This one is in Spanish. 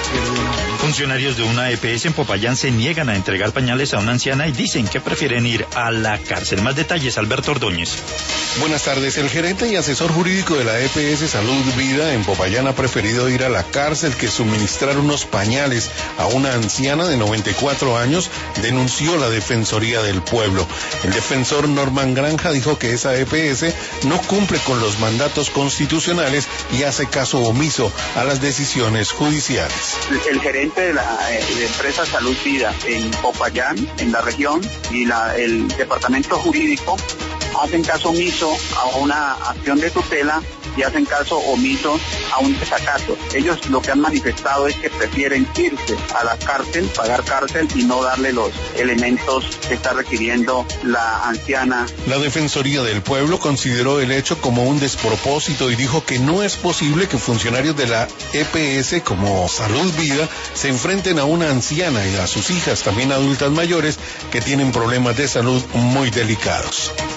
Funcionarios de una EPS en Popayán se niegan a entregar pañales a una anciana y dicen que prefieren ir a la cárcel. Más detalles, Alberto Ordóñez. Buenas tardes. El gerente y asesor jurídico de la EPS Salud Vida en Popayán ha preferido ir a la cárcel que suministrar unos pañales a una anciana de 94 años, denunció la Defensoría del Pueblo. El defensor Norman Granja dijo que esa EPS no cumple con los mandatos constitucionales y hace caso omiso a las decisiones judiciales. El gerente de la empresa Salud Vida en Popayán, en la región, y el departamento jurídico hacen caso omiso a una acción de tutela y hacen caso omiso a un desacato. Ellos lo que han manifestado es que prefieren irse a la cárcel, pagar cárcel y no darle los elementos que está requiriendo la anciana. La Defensoría del Pueblo consideró el hecho como un despropósito y dijo que no es posible que funcionarios de la EPS como Salud Vida se enfrenten a una anciana y a sus hijas, también adultas mayores, que tienen problemas de salud muy delicados.